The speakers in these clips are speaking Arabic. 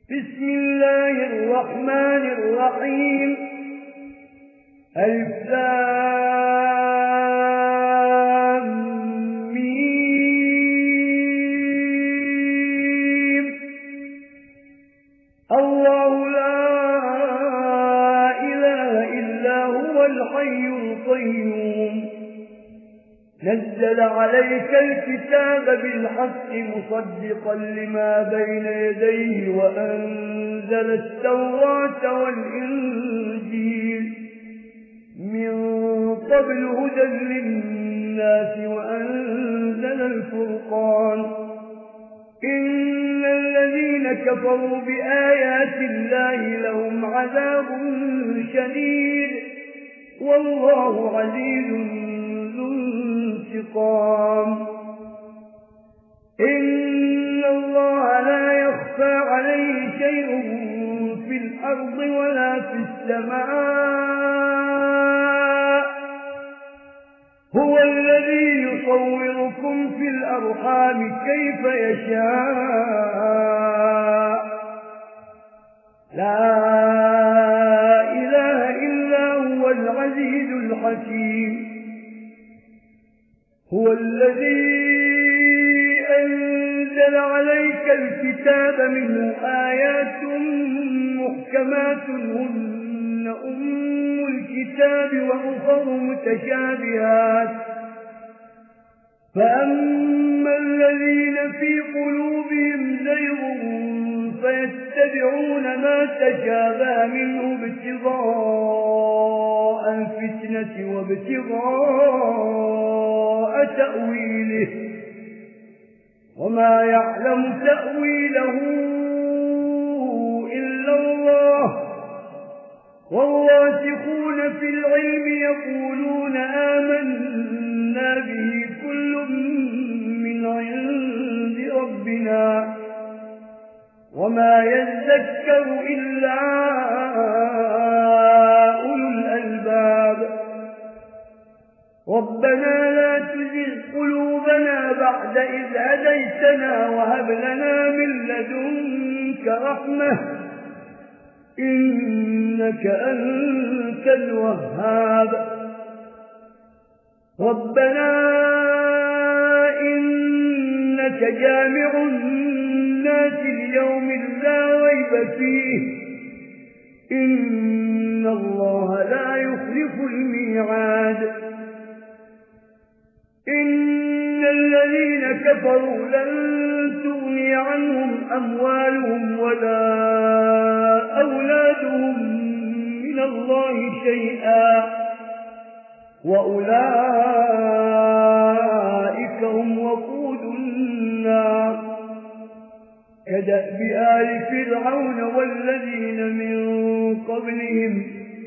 بسم الله الرحمن الرحيم ألف لام ميم الله لا إله إلا هو الحي القيوم نزل عليك الكتاب بالحق مصدقا لما بين يديه وأنزل التوراة والإنجيل من قبل هدى للناس وأنزل الفرقان إن الذين كفروا بآيات الله لهم عذاب شديد والله عزيز ذو انتقام إن الله لا يخفى عليه شيء في الأرض ولا في السماء هو الذي يصوركم في الأرحام كيف يشاء لا إله إلا هو العزيز الحكيم هو الذي أنزل عليك الكتاب منه آيات محكمات هن أم الكتاب وأخر متشابهات فأما الذين في قلوبهم زيغ فيتبعون ما تشابه منه ابتغاء الفتنة وابتغاء تأويله وما يعلم تأويله إلا الله والراسخون في العلم يقولون آمنا به كل من عند ربنا وما يذكر إلا أولو الألباب ربنا لا تزغ قلوبنا بعد إذ هديتنا وهب لنا من لدنك رحمة إنك أنت الوهاب ربنا إنك جامع الناس ليوم لا ريب فيه إن الله لا يخلف الميعاد إن الذين كفروا لن تغني عنهم أموالهم ولا أولادهم من الله شيئا وأولئك هم وقود النار كدأب آل فرعون والذين من قبلهم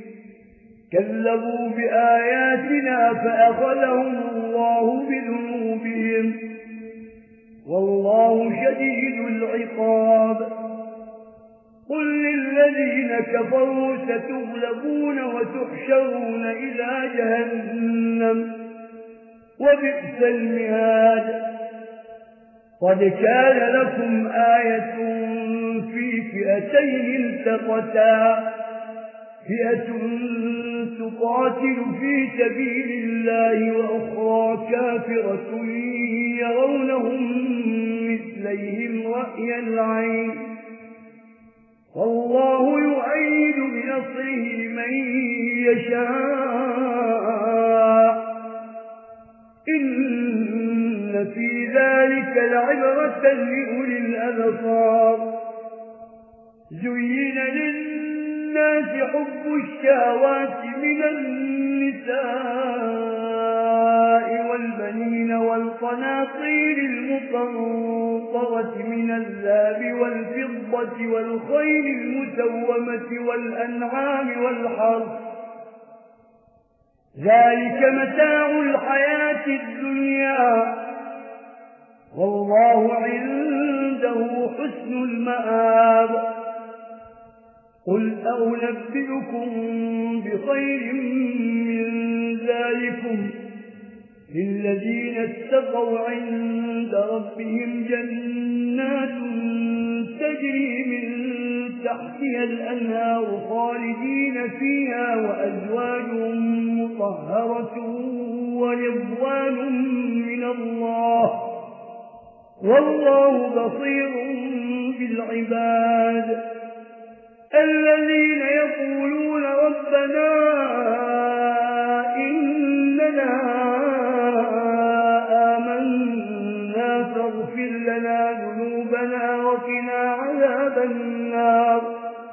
كذبوا بآياتنا فأخذهم الله بذنوبهم والله شديد العقاب قل للذين كفروا ستغلبون وتحشرون إلى جهنم وبئس المهاد قد كان لكم آية في فئتين التقتا فئة تقاتل في سبيل الله وأخرى كافرة يرونهم مثليهم رأي العين والله يؤيد بنصره من يشاء إن في ذلك لعبرة لأولي الأبصار زين للناس حب الشهوات من النساء والبنين والقناطير المقنطرة من الذهب والفضة والخيل المسومة والأنعام والحرث ذلك متاع الحياة الدنيا والله عنده حسن المآب قل أنبئكم بخير من ذلكم للذين اتقوا عند ربهم جنات تجري من تحتها الأنهار خالدين فيها وأزواج مطهرة ورضوان من الله والله بصير بالعباد الذين يقولون ربنا إننا آمنا فاغفر لنا ذنوبنا وقنا عذاب النار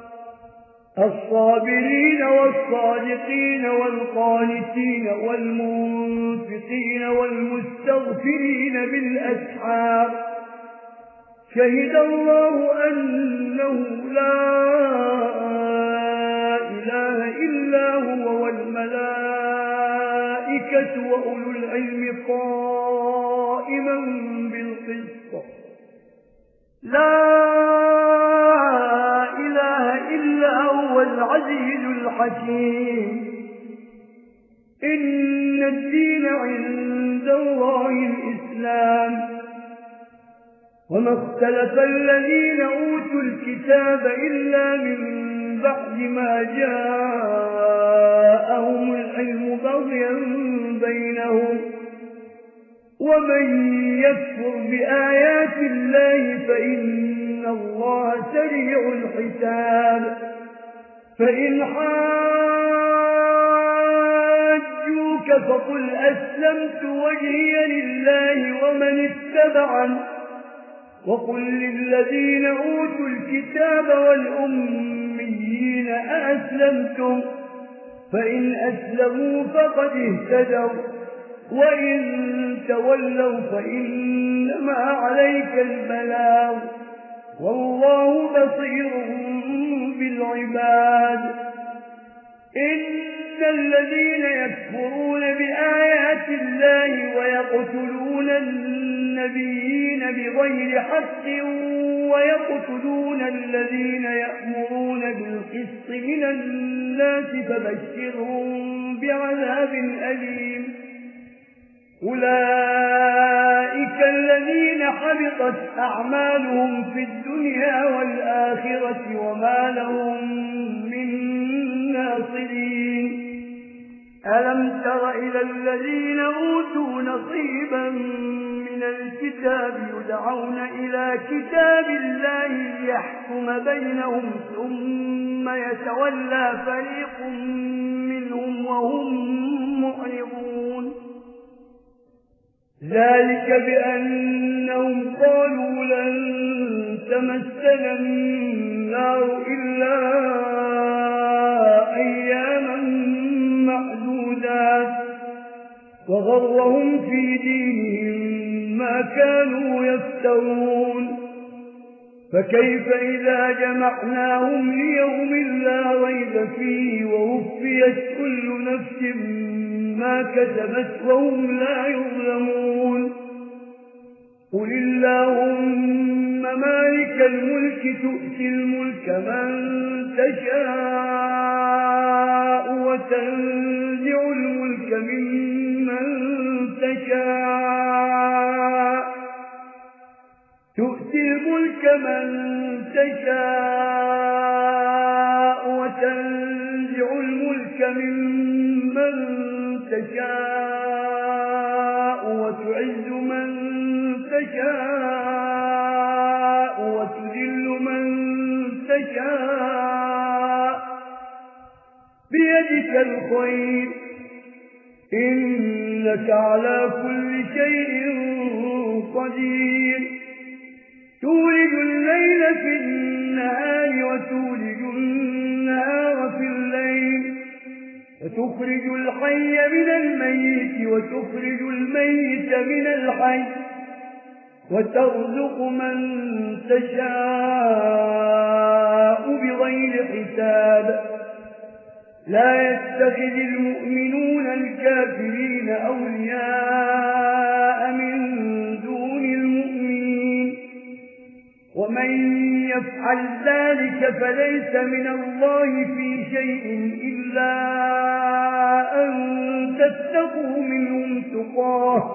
الصابرين والصادقين والقانتين والمنفقين والمستغفرين بالأسحار شهد الله أنه لا إله إلا هو والملائكة وأولو العلم قائما بالقسط لا إله إلا هو العزيز الحكيم إن الدين عند الله الإسلام وما اختلف الذين أوتوا الكتاب إلا من بعد ما جاءهم العلم بغيا بينهم ومن يكفر بآيات الله فإن الله سريع الحساب فإن حاجوك فقل أسلمت وجهي لله ومن اتبعني وقل للذين أوتوا الكتاب والأميين أأسلمتم فإن أسلموا فقد اهتدوا وإن تولوا فإنما عليك البلاغ والله بصير بالعباد إن الذين يكفرون بآيات الله ويقتلون النبيين بغير حق ويقتلون الذين يأمرون بالقسط من الناس فبشرهم بعذاب أليم أولئك الذين حبطت أعمالهم في الدنيا والآخرة وما لهم من ناصرين ألم تر إلى الذين أوتوا نصيبا من الكتاب يدعون إلى كتاب الله ليحكم بينهم ثم يتولى فريق منهم وهم معرضون ذلك بأنهم قالوا لن تمسنا النار إلا أياما معدودات وغرهم في دينهم ما كانوا يفترون فكيف إذا جمعناهم ليوم لا ريب فيه ووفيت كل نفس ما كسبت وهم لا يظلمون قل اللهم مالك الملك تؤتي الملك من تشاء وتنزع الملك ممن تشاء تؤتي الملك من تشاء وتنزع الملك ممن تشاء وتعز من تشاء وتذل من تشاء بيدك الخير إنك على كل شيء قدير تولج الليل في النهار وتولج النهار في الليل وتخرج الحي من الميت وتخرج الميت من الحي وترزق من تشاء بغير حساب لا يتخذ المؤمنون الكافرين أولياء من دون المؤمنين ومن يفعل ذلك فليس من الله في شيء إلا أن تتقوا منهم تقاه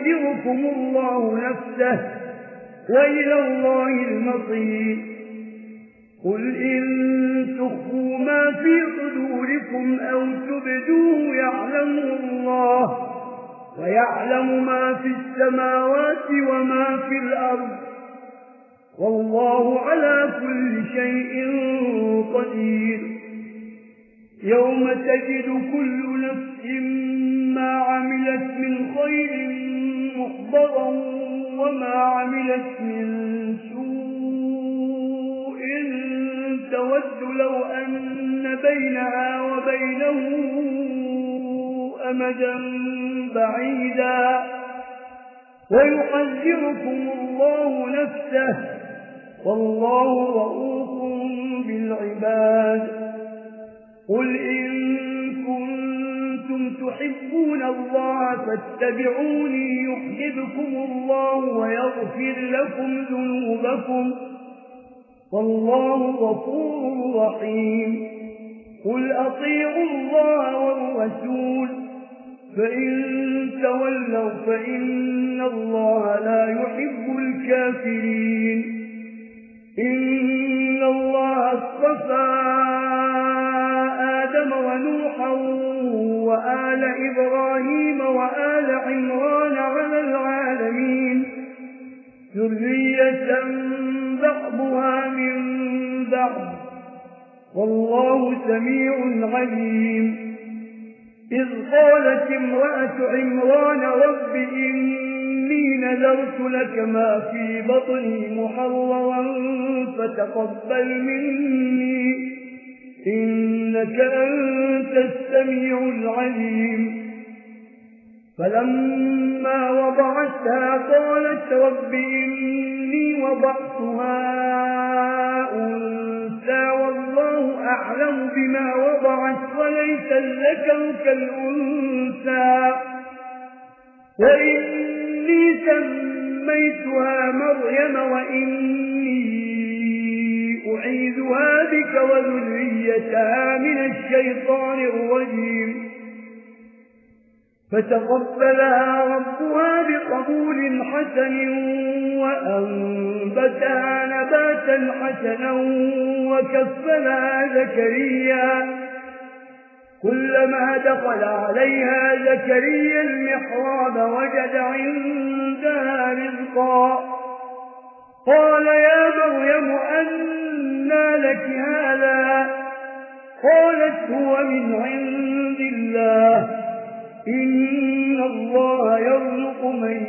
ويحذركم الله نفسه وإلى الله المصير قل إن تخفوا ما في صدوركم أو تبدوه يعلمه الله ويعلم ما في السماوات وما في الأرض والله على كل شيء قدير يوم تجد كل نفس ما عملت من خير محضرا وما عملت من سوء تود لو أن بينها وبينه أمدا بعيدا ويحذركم الله نفسه والله رؤوف بالعباد قل إن كنتم تحبون الله فاتبعوني يحببكم الله ويغفر لكم ذنوبكم والله غفور رحيم قل أطيعوا الله والرسول فإن تولوا فإن الله لا يحب الكافرين إن الله اصطفى آدم ونوحا وآل إبراهيم وآل عمران على العالمين ذرية بعضها من بعض والله سميع عليم إذ قالت امرأة عمران رب إني نذرت لك ما في بطني محررا فتقبل مني إنك أنت السميع العليم فلما وضعتها قالت رب إني وضعتها أنثى والله أعلم بما وضعت وليس الذكر كالأنثى وإني سميتها مريم وإني أعيذها بك وذريتها من الشيطان الرجيم فتقبلها ربها بقبول حسن وأنبتها نباتا حسنا وكفلها زكريا كلما دخل عليها زكريا المحراب وجد عندها رزقا قال يا مريم أنى لك هذا قالت هو من عند الله إن الله يرزق من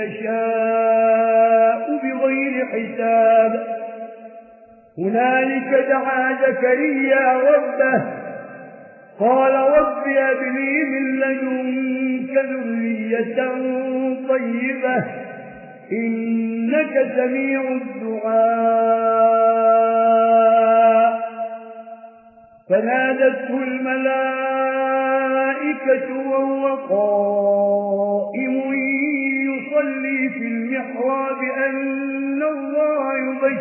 يشاء بغير حساب هنالك دعا زكريا ربه قال رب هب لي من لدنك ذرية طيبة إنك سميع الدعاء فنادته الملائكة وهو قائم يصلي في المحراب أن الله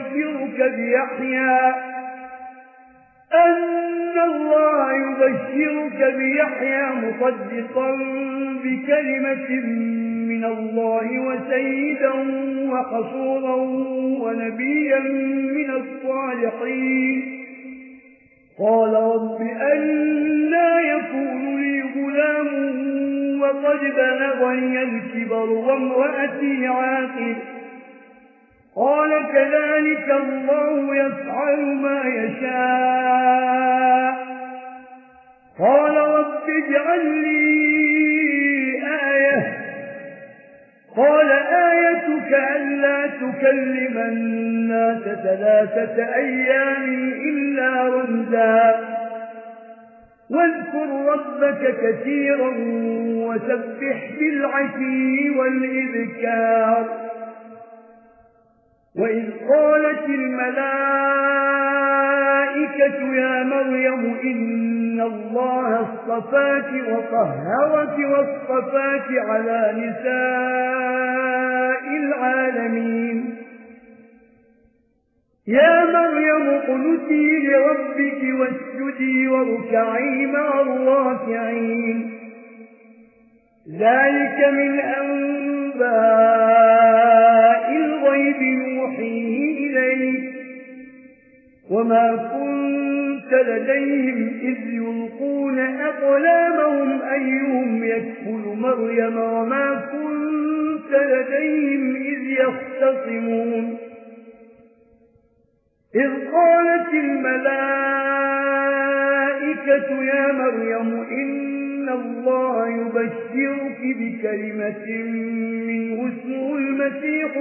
يبشرك بيحيى مصدقا بكلمة من الله وسيدا وحصورا ونبيا من الصالحين قال رب أنى يكون لي غلام وقد بلغني الكبر وامرأتي عاقر قال كذلك الله يفعل ما يشاء قال رب اجعل لي آية قال آيتك ألا تكلم الناس 3 أيام إلا رمزا واذكر ربك كثيرا وسبح بالعشي والإذكار وإذ قالت الملائكة يا مريم إن الله اصطفاك وطهرك واصطفاك على نساء العالمين يا مريم اقنتي لربك واسجدي واركعي مع الراكعين ذلك من أنباء الغيب نوحيه إليك وما كنت لديهم إذ يلقون أقلامهم أيهم يكفل مريم وما كنت لديهم إذ يختصمون إذ قالت الملائكة يا مريم إن الله يبشرك بكلمة منه اسمه المسيح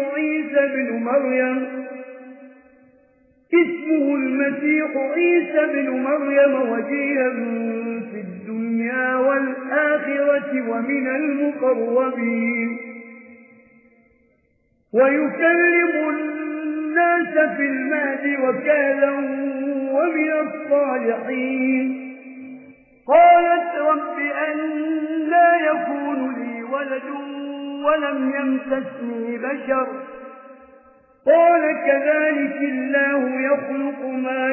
عيسى بن مريم وجيها في الدنيا والآخرة ومن المقربين ويكلم الناس في المهد وكهلا ومن الصالحين قالت رب أنى يكون لي ولد ولم يمسسني بشر قال كذلك الله يخلق ما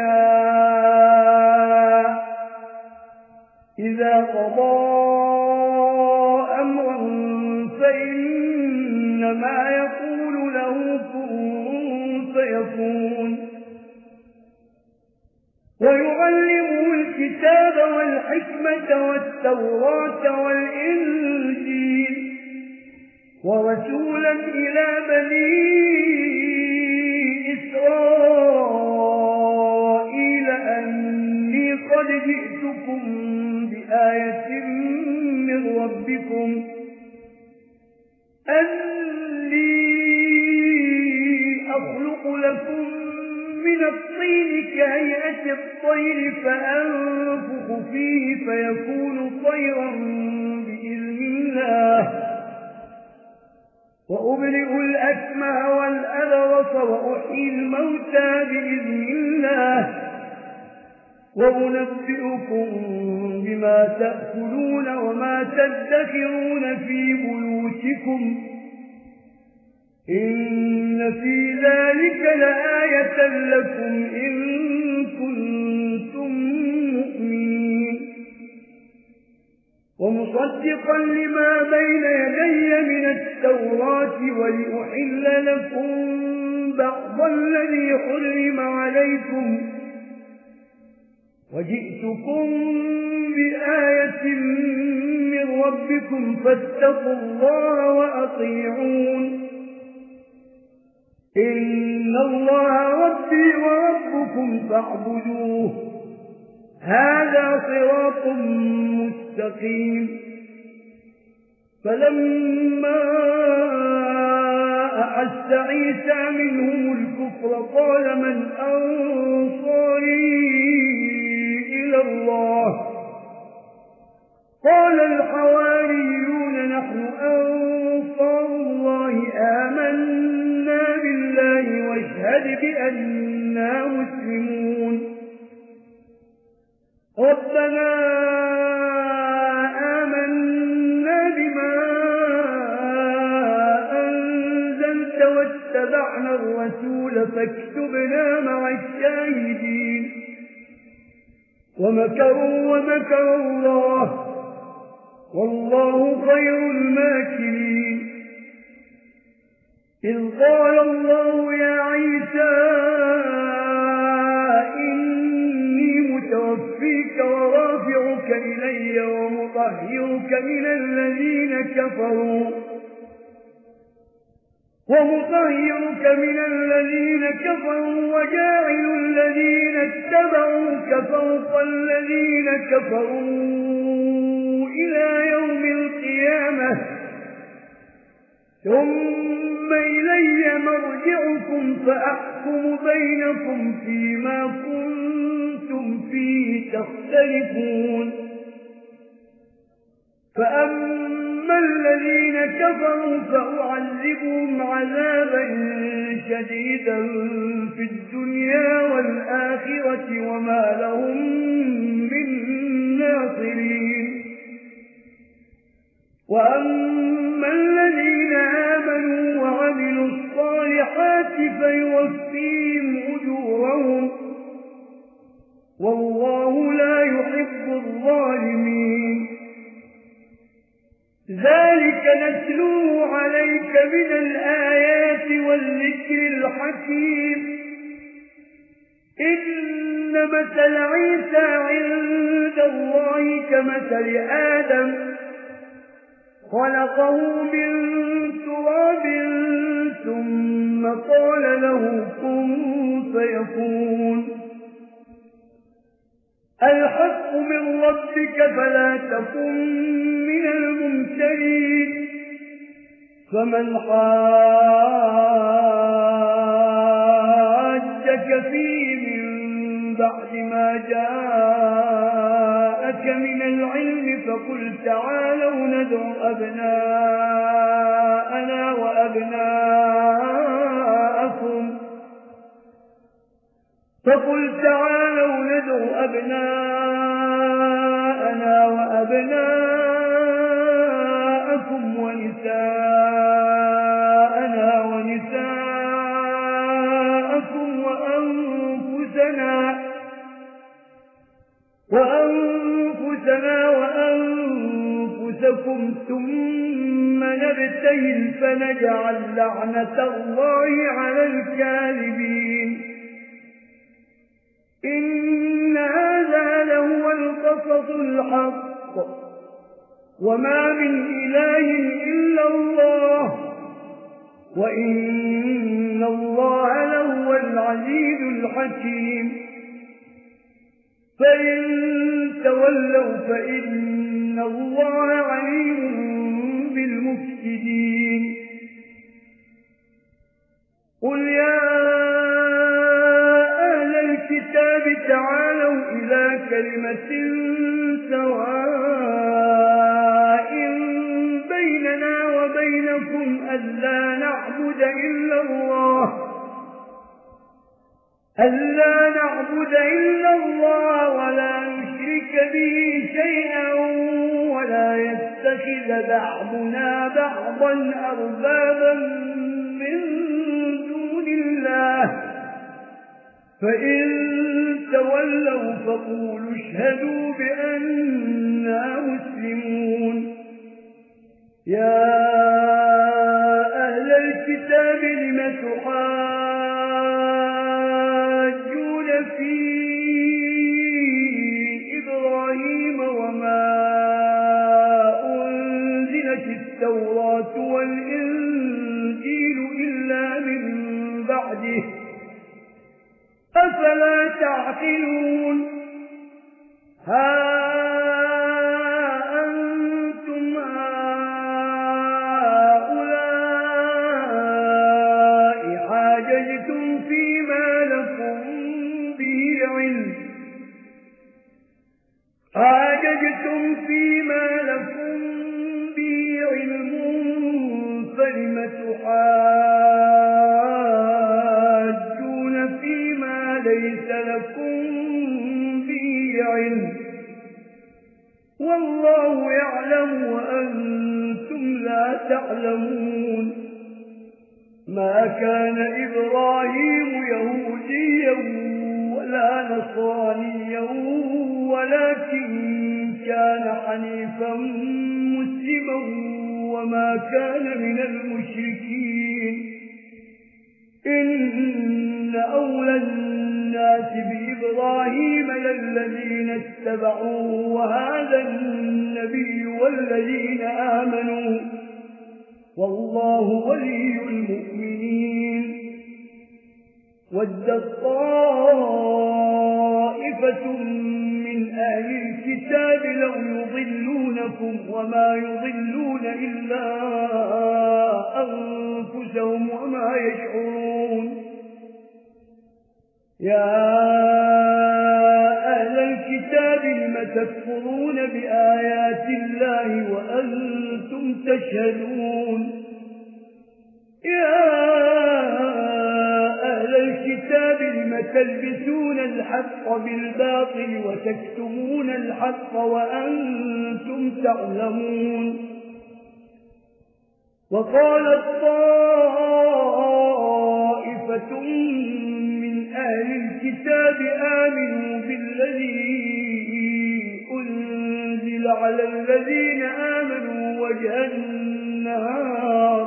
يشاء إذا قضى أمرا فإنما يقول له كن فيكون ويعلمه الكتاب والحكمة والتوراة والإنجيل ورسولا إلى بني إسرائيل أني قد جئتكم بآية من ربكم أني أخلق لكم من الطين كهيئة الطير فأنفخ فيه فيكون طيرا بإذن الله وأبرئ الأكمه والأبرص وأحيي الموتى بإذن الله وأنبئكم بما تأكلون وما تدخرون في بيوتكم إن في ذلك لآية لكم إن كنتم مؤمنين ومصدقا لما بين يدي من التوراة ولأحل لكم بعض الذي حرم عليكم وجئتكم بآية من ربكم فاتقوا الله وأطيعون إن الله ربي وربكم فاعبدوه هذا صراط مستقيم فلما أحس عيسى منهم الكفر قال من أنصاري إلى الله قال الحواريون نحن أنصار الله آمنا بالله واشهد بأننا مسلمون ربنا آمنا بما أنزلت واتبعنا الرسول فاكتبنا مع الشاهدين ومكروا ومكر الله والله خير الماكرين إذ قال الله يا عيسى إني متوفيك ورافعك إلي ومطهرك من الذين كفروا وجاعل الذين اتبعوك فوق الذين كفروا إلى يوم القيامة ثم إلي مرجعكم فأحكم بينكم فيما كنتم فيه تختلفون فأما الذين كفروا فأعذبهم عذابا شديدا في الدنيا والآخرة وما لهم من ناصرين وأما الذين آمنوا وعملوا الصالحات فيوفيهم أجورهم والله لا يحب الظالمين ذلك نتلوه عليك من الآيات والذكر الحكيم مثل عيسى عند الله كمثل آدم خلقه من تراب ثم قال له كن فيكون الحق من ربك فلا تكن من الممترين فمن حاجك فيه من بعد ما جاءك من العلم فقل تعالوا ندعو أبناءنا وأبناءكم ونساءنا ونساءكم وأنفسنا وأنفسكم ثم نبتهل فنجعل لعنة الله على الكاذبين إن هذا لهو القصص الحق وما من إله إلا الله وإن الله لهو العزيز الحكيم فإن تولوا فإن الله عليم بالمفسدين قل يا أهل الكتاب تعالوا إلى كلمة سواء بيننا وبينكم ألا نعبد إلا الله ولا نشرك به شيئا ولا يتخذ بعضنا بعضا أربابا من دون الله فإن تولوا فقولوا اشهدوا بأننا مسلمون يا أهل الكتاب لم تحاجون في إبراهيم وما أنزلت التوراة والإنجيل إلا من بعده أفلا تعقلون ها أنتم هؤلاء حاججتم فيما لكم به علم فلم تحاجون فيما ليس لكم به علم والله يعلم وأنتم لا تعلمون ما كان إبراهيم يهوديا ولا نصرانيا ولكن كان حنيفا مسلما وما كان من المشركين إن أولى الناس بإبراهيم للذين اتبعوه وهذا النبي والذين آمنوا والله ولي المؤمنين ود طائفة من أهل الكتاب لو يضلونكم وما يضلون إلا أنفسهم وما يشعرون يا أهل الكتاب لم تكفرون بآيات الله وأنتم تشهدون يا أهل الكتاب لم تلبسون الحق بالباطل وتكتمون الحق وأنتم تعلمون وقالت طائفة من أهل الكتاب آمنوا بالذي أنزل على الذين آمنوا وجه النهار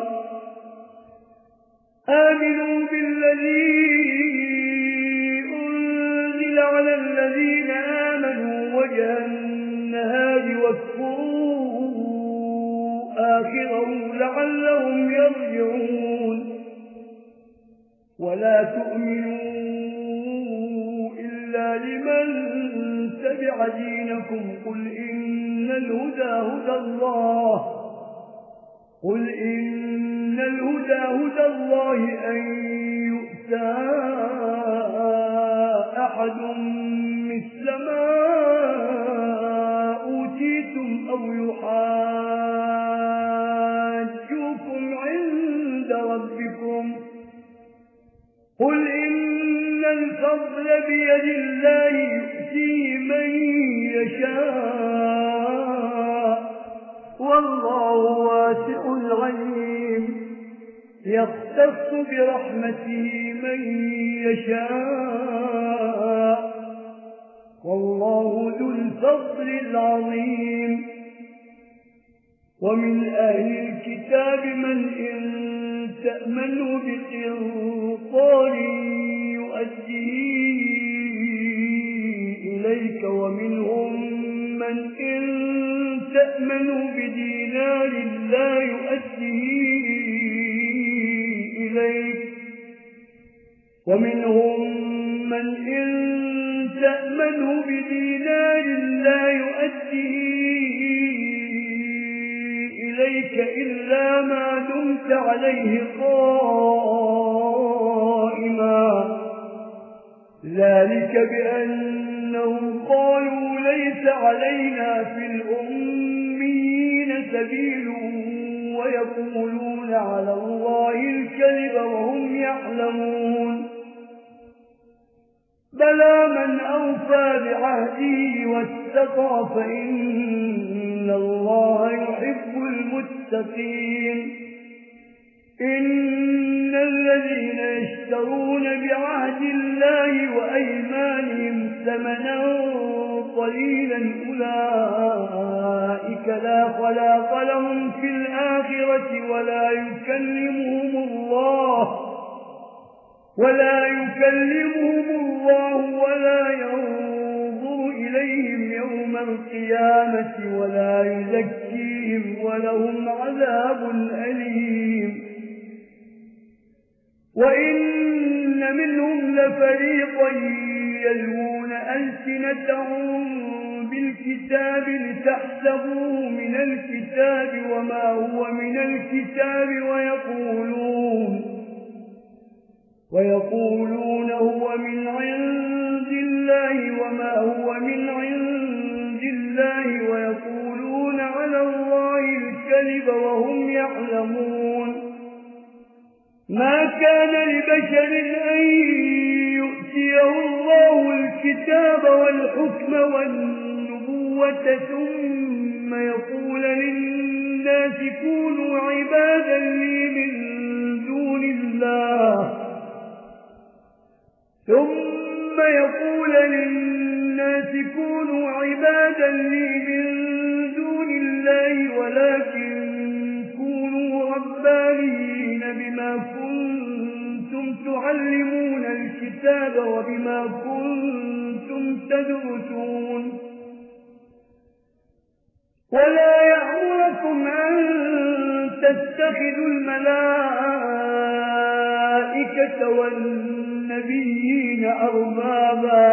آمنوا بالذي أنزل على الذين آمنوا وجه النهار واكفروا آخره لعلهم يرجعون ولا تؤمنوا إلا لمن تبع دينكم قل إن الهدى هدى الله أن يؤتى أحد مثل ما أوتيتم أو يحاجوكم عند ربكم قل إن الفضل بيد الله يؤتيه من يشاء والله واسع عليم يختص برحمته من يشاء والله ذو الفضل العظيم ومن أهل الكتاب من إن تأمنوا بقنطار يؤديه إليك ومنهم من إن تأمنوا بدينار لا يؤديه إليك ومنهم من إن تأمنوا بدينار لا يؤديه إليك إلا ما دمت عليه قائما ذلك بأنهم قالوا ليس علينا في الأميين سبيل ويقولون على الله الكذب وهم يعلمون بلى من أوفى بعهده واتقى فإن الله يحب المتقين إن الذين يشترون بعهد الله وأيمانهم ثمنا قليلا أولئك لا خلاق لهم في الآخرة ولا يكلمهم الله ولا ينظر إليهم يوم القيامة ولا يزكيهم ولهم عذاب أليم وإن منهم لفريقا يلوون ألسنتهم بالكتاب لتحسبوه من الكتاب وما هو من الكتاب ويقولون هو من عند الله وما هو من عند الله ويقولون على الله الكذب وهم يعلمون ما كان لبشر أن يؤتيه الله الكتاب والحكم والنبوة ثم يقول للناس كونوا عبادا لي من دون الله ولكن كونوا ربانيين بما كنتم تعلمون الكتاب وبما كنتم تدرسون ولا يأمركم أن تتخذوا الملائكة والنبيين أربابا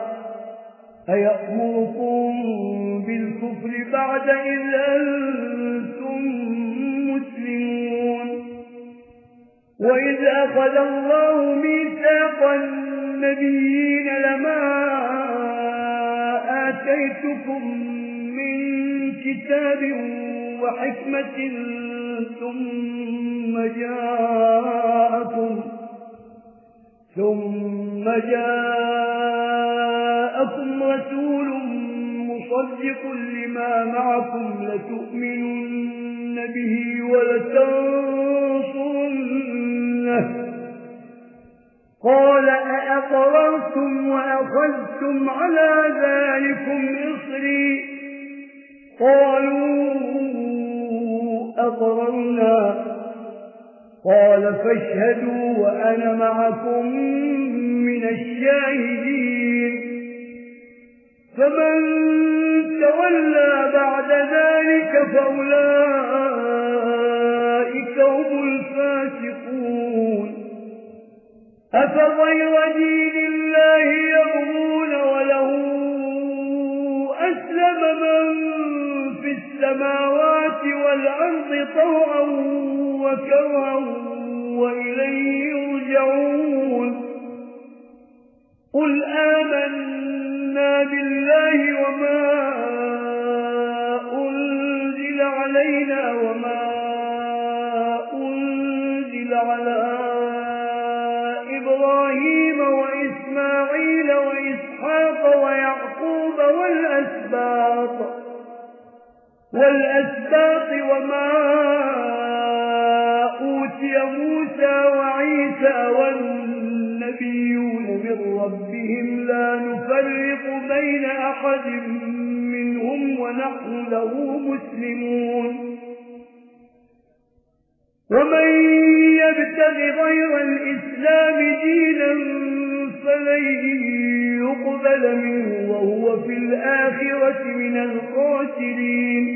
أيأمركم بالكفر بعد إذ أنتم مسلمون وإذ أخذ الله ميثاق النبيين لما آتيتكم من كتاب وحكمة ثم جاءكم رسول مصدق لما معكم لتؤمنن به ولتنصرنه قال أأقررتم وأخذتم على ذلكم إصري قالوا أقررنا قال فاشهدوا وأنا معكم من الشاهدين فمن تولى بعد ذلك فأولئك هم الفاسقون. أفغير دين الله يبغون وله أسلم من في السماوات والأرض طوعا وكرها وإليه يرجعون. قل آمنا بالله وما أنزل علينا وما أنزل على إبراهيم وإسماعيل وإسحاق ويعقوب والأسباط وما أوتي موسى وعيسى والنبيون من ربهم لا نفرق بين أحد منهم ونحن له مسلمون. ومن يبتغ غير الإسلام دينا فلن يقبل منه وهو في الآخرة من الخاسرين.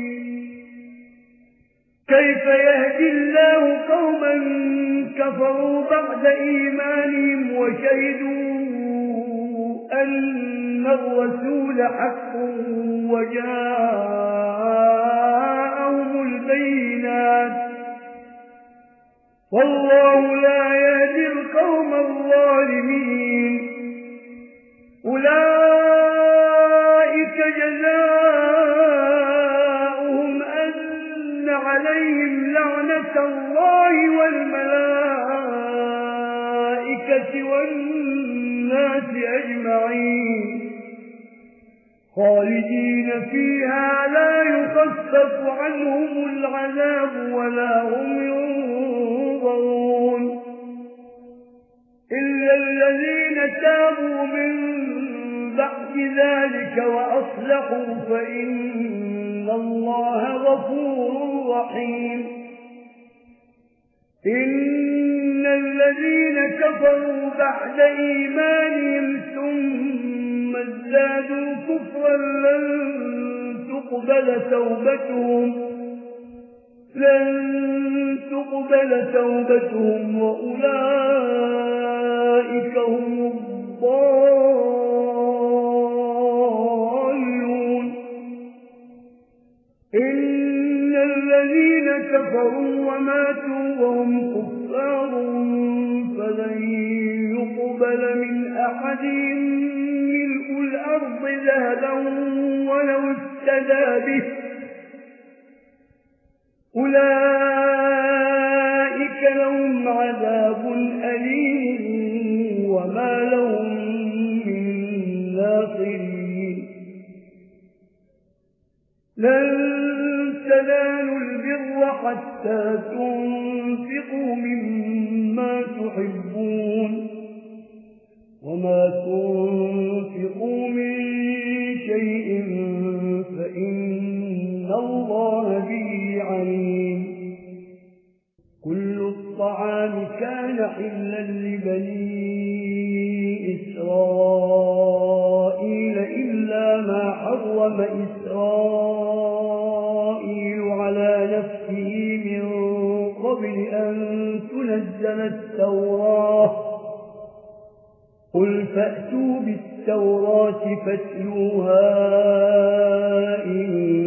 كيف يهدي الله قوما كفروا بعد إيمانهم وشهدوا أن الرسول حق وجاءهم البينات والله لا يهدي القوم الظالمين. أولئك جزاؤهم أن عليهم لعنة الله والملائكة والناس أجمعين خالدين فيها لا يخفف عنهم العذاب ولا هم ينظرون إلا الذين تابوا من بعد ذلك وأصلحوا فإن الله غفور رحيم. إن الذين كفروا بعد إيمانهم ثم ازدادوا كفرا لن تقبل توبتهم وأولئك هم الضالون. إن الذين كفروا وماتوا وهم كفار فلن يقبل من أحدهم ملء الأرض ذهبا ولو افتدى به أولئك لهم عذاب أليم وما لهم من ناصرين. لن تنالوا البر حتى تنفقوا مما تحبون وما تنفقوا من شيء فإن الله به عليم. كل الطعام كان حلا لبني إسرائيل إلا ما حرم إسرائيل على نفسه من قبل أن تنزل التوراة. قل فأتوا بالتوراة فاتلوها إن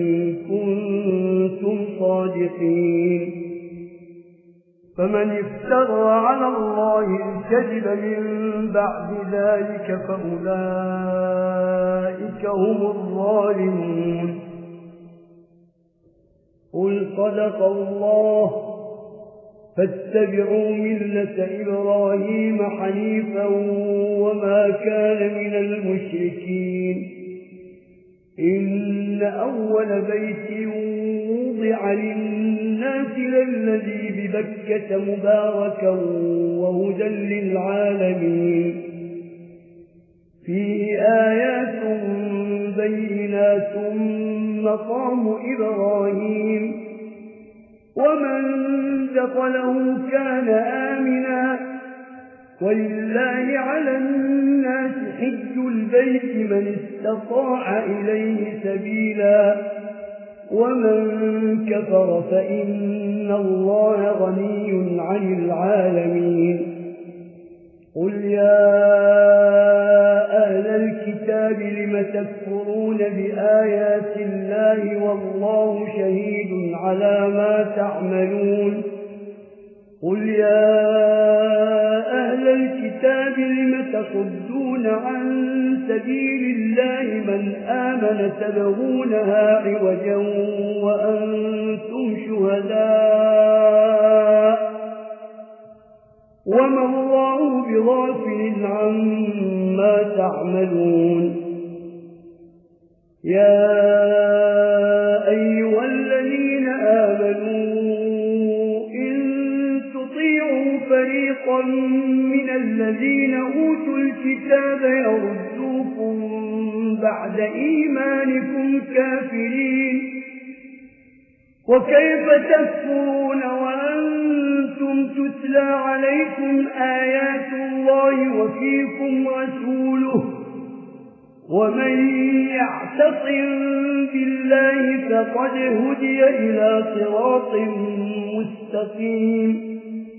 كنتم صادقين. فمن افترى على الله الكذب من بعد ذلك فأولئك هم الظالمون. قل صدق الله فاتبعوا ملة إبراهيم حنيفا وما كان من المشركين. إن أول بيت وضع للناس للذي ببكة مباركا وهدى للعالمين فيه آيات بينات مقام إبراهيم ومن دخله كان آمنا ولله على الناس حج البيت من استطاع إليه سبيلا ومن كفر فإن الله غني عن العالمين قل يا أهل الكتاب لم تكفرون بآيات الله والله شهيد على ما تعملون قل يا أهل الكتاب لم تصدون عن سبيل الله من آمن تبغونها عوجا وأنتم شهداء وما الله بغافل عما تعملون يا أيها الذين آمنوا إن تطيعوا فريقا من الذين أوتوا الكتاب يردوكم بعد إيمانكم كافرين وكيف تكفرون وأنتم تتلى عليكم آيات الله وفيكم رسوله ومن يعتصم بالله فقد هدي إلى صراط مستقيم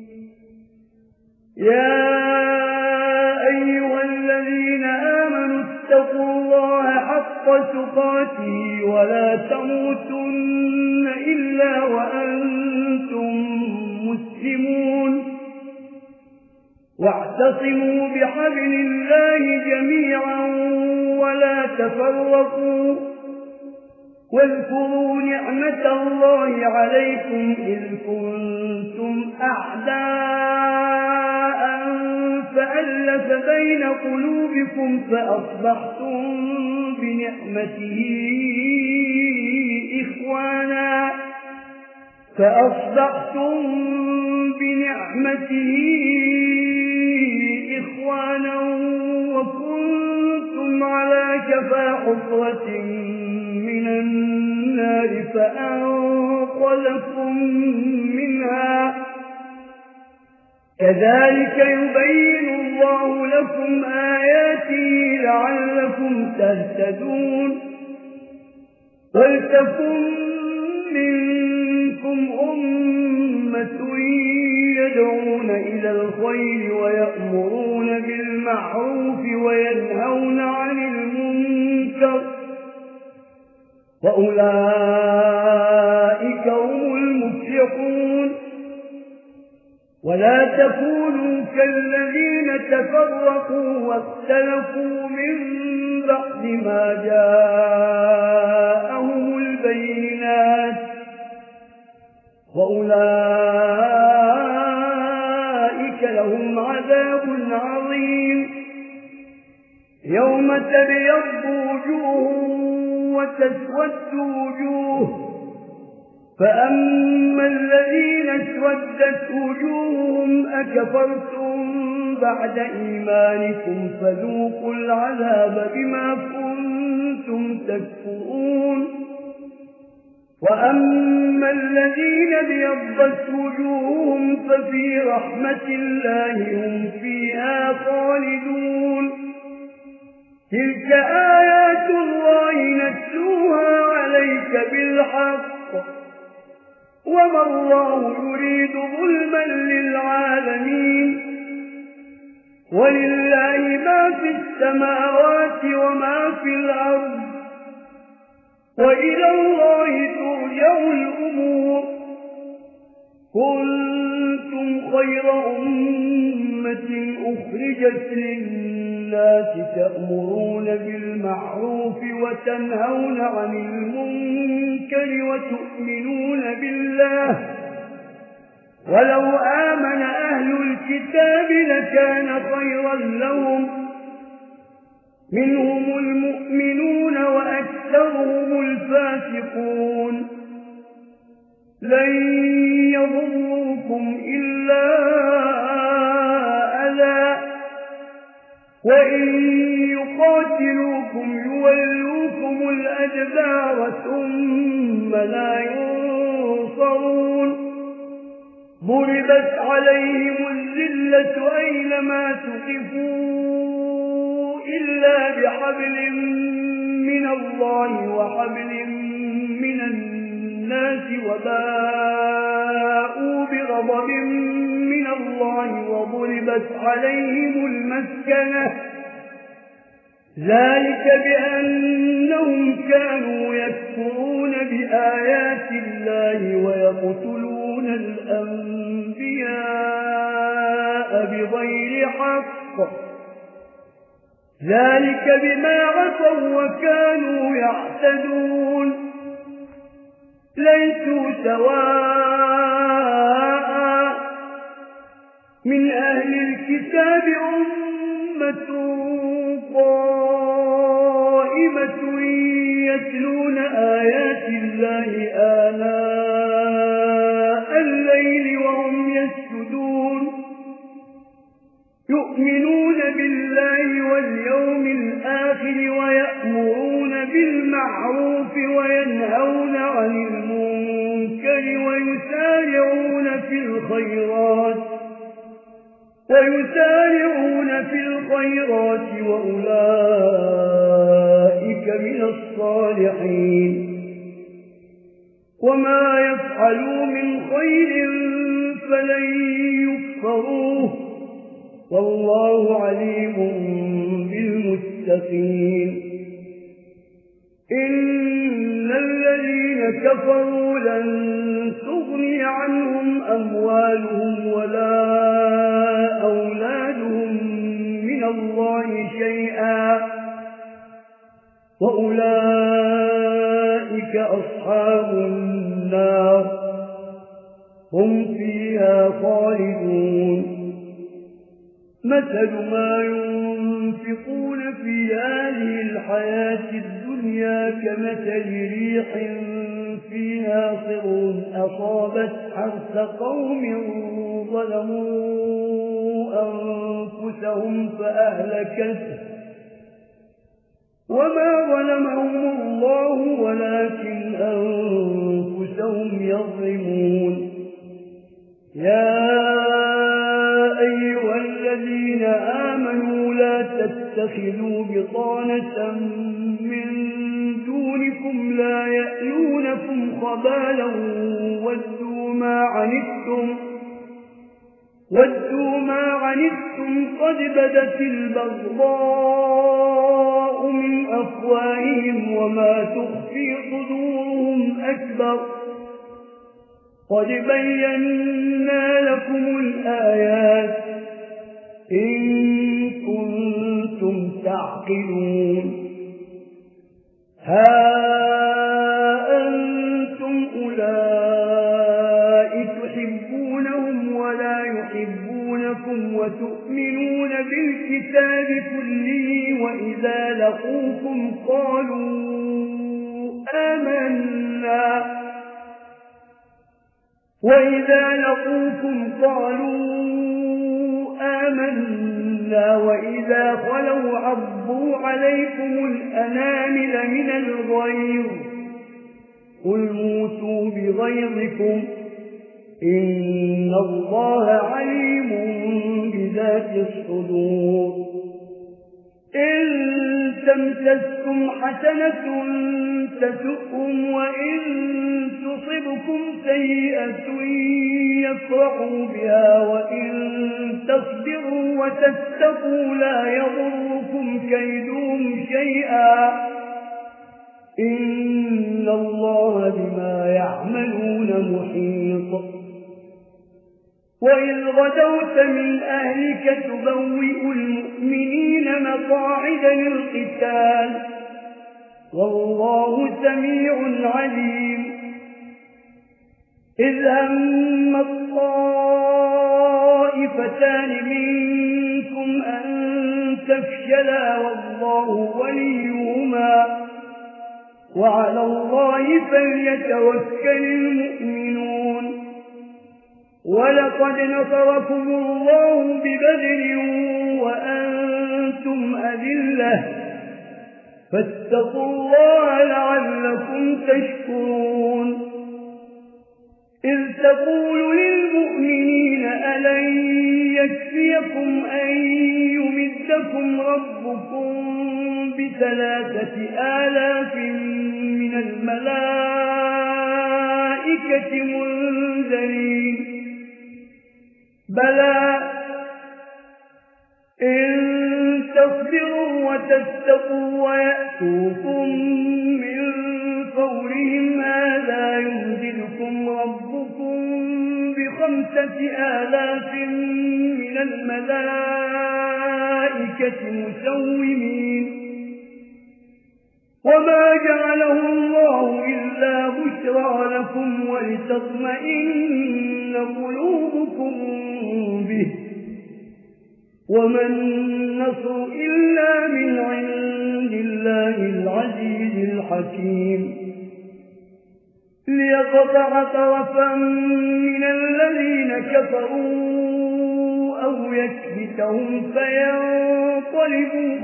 يا أيها الذين آمنوا اتقوا الله حق تقاته ولا تموتن إلا وأنتم مسلمون واعتصموا بحبل الله جميعا ولا تفرقوا واذكروا نعمة الله عليكم إذ كنتم أعداء فألف بين قلوبكم فأصبحتم بنعمته إخوانا وكنتم على شفا حفرة من النار فأنقذكم منها كذلك يبين الله لكم آياته لعلكم تهتدون ولتكن منكم أمة يدعون إلى الخير ويأمرون بالمعروف وينهون عن المنكر وأولئك هم المفلحون ولا تكونوا كالذين تفرقوا واختلفوا من بعد ما جاءهم البينات وأولئك لهم عذاب عظيم يوم تبيض وجوه وتسود وجوه فأما الذين اسودت وجوههم أكفرتم بعد إيمانكم فذوقوا العذاب بما كنتم تكفرون وأما الذين ابيضت وجوههم ففي رحمة الله هم فيها خالدون تلك آيات الله نتلوها عليك بالحق وما الله يريد ظلما للعالمين ولله ما في السماوات وما في الأرض وإلى الله ترجع الأمور كنتم خير أمة أخرجت للناس تأمرون بالمعروف وتنهون عن المنكر وتؤمنون بالله ولو آمن أهل الكتاب لكان خيرا لهم منهم المؤمنون وأكثرهم الفاسقون لن يضروكم إلا أذى وإن يقاتلوكم يولوكم الأدبار ثم لا ينصرون ضربت عليهم الذلة أينما تقفوا إلا بحبل من الله وحبل من الناس وباءوا بغضب من الله وضربت عليهم المسكنة ذلك بأنهم كانوا يكفرون بآيات الله ويقتلون الأنبياء بغير حق ذلك بما عصوا وكانوا يعتدون ليسوا سواء من أهل الكتاب أمة قائمة يتلون آيات الله آناء الليل وهم يسجدون يؤمنون بالله واليوم الآخر ويأمرون بالمعروف وينهون عن المنكر ويسارعون في الخيرات وأولئك من الصالحين وما يفعلوا من خير فلن يكفروه والله عليم بالمتقين إن الذين كفروا لن تغني عنهم أموالهم ولا أولادهم من الله شيئا وأولئك أصحاب النار هم فيها خالدون مثل ما ينفقون في هذه الحياة الدنيا كمثل ريح فيها صر أصابت حرث قوم ظلموا أنفسهم فأهلكته وما ظلمهم الله ولكن أنفسهم يظلمون يا أيها الذين آمنوا لا تتخذوا بطانة من دونكم لا يألونكم خبالا ودوا ما عنتم قد بدت البغضاء من أفواههم وما تخفي صدورهم أكبر قد بينا لكم الآيات إن كنتم تعقلون ها أنتم أولئك تحبونهم ولا يحبونكم وتؤمنون بالكتاب كله وإذا لقوكم قالوا آمنا وإذا خلوا عضوا عليكم الأنامل من الغيظ قل موتوا بغيظكم إن الله عليم بذات الصدور إن تمسسكم حسنة تسؤهم وإن تصبكم سيئة يفرحوا بها وإن تصبروا وتتقوا لا يضركم كيدهم شيئا إن الله بما يعملون محيط وإذ غدوت من أهلك تبوئ المؤمنين مقاعد للقتال والله سميع عليم إذ هم الطائفتان منكم أن تفشلا والله وليهما وعلى الله فليتوكل المؤمنون ولقد نصركم الله ببدر وأنتم أذلة فاتقوا الله لعلكم تشكرون إذ تقول للمؤمنين ألن يكفيكم أن يمد يمدكم ربكم ب3,000 من الملائكة منزلين بلى إن تصبروا وتتقوا ويأتوكم من فورهم هذا يمددكم ربكم ب5,000 من الملائكة مسومين وما جعله الله إلا بشرى لكم ولتطمئن قلوبكم به وما النصر إلا من عند الله العزيز الحكيم ليقطع طرفا من الذين كفروا أو يكبتهم فينقلبوا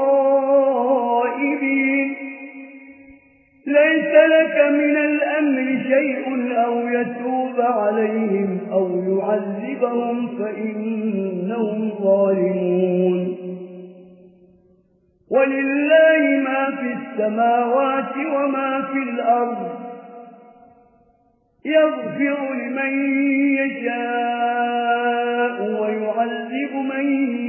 خائبين ليس لك من الأمر شيء أو يتوب عليهم أو يعذبهم فإنهم ظالمون ولله ما في السماوات وما في الأرض يغفر لمن يشاء ويعذب من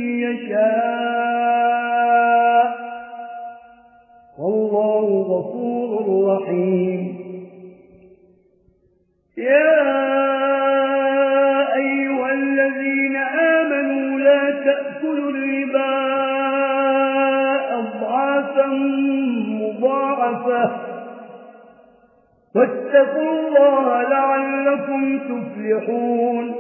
يشاء والله غفور رحيم يا أيها الذين آمنوا لا تأكلوا الربا أضعافا مضاعفة واتقوا الله لعلكم تفلحون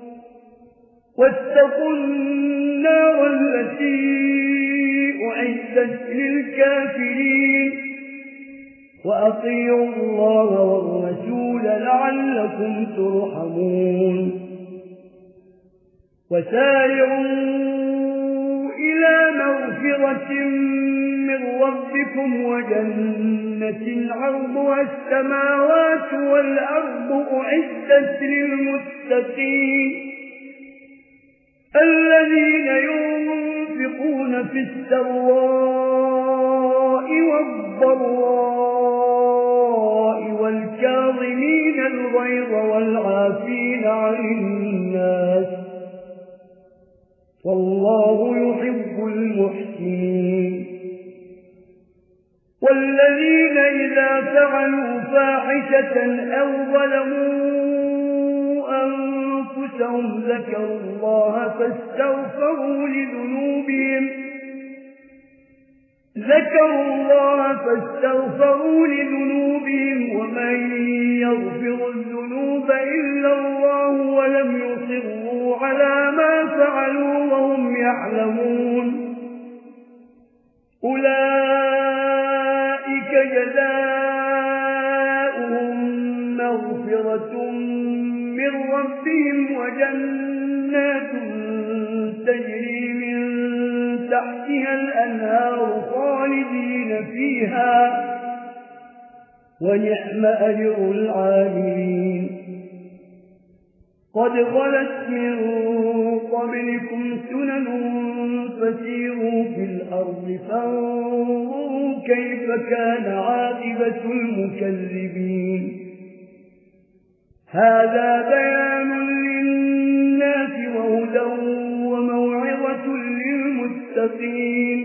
واتقوا النار التي أعدت للكافرين وأطيعوا الله والرسول لعلكم ترحمون وسارعوا إلى مغفرة من ربكم وجنة عرضها السماوات والأرض أعدت للمتقين الذين ينفقون في السراء والضراء والكاظمين الغيظ والعافين عن الناس والله يحب المحسنين والذين إذا فعلوا فاحشة أو ظلموا أنفسهم ذكروا الله فاستغفروا لذنوبهم ومن يغفر الذنوب إلا الله ولم يصروا على ما فعلوا وهم يعلمون أولئك جزاؤهم مغفرة من ربهم وجنات تجري من تحتها الأنهار خالدين فيها ونعم أجر العاملين قد خلت من قبلكم سنن فسيروا في الأرض فانظروا كيف كان عاقبة المكذبين هذا بيان للناس وهدى وموعظة للمتقين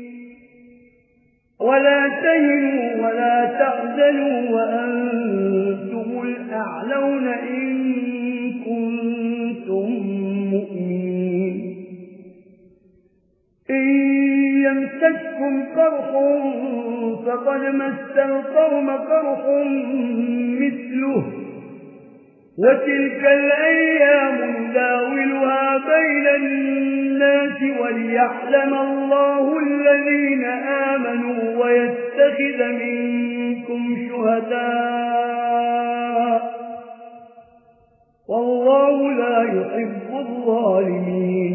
ولا تهنوا ولا تحزنوا وأنتم الأعلون إن كنتم مؤمنين إن يمسككم قرح فقد مس القوم قرح مثله وتلك الأيام نداولها بين الناس وليعلم الله الذين آمنوا ويتخذ منكم شهداء والله لا يحب الظالمين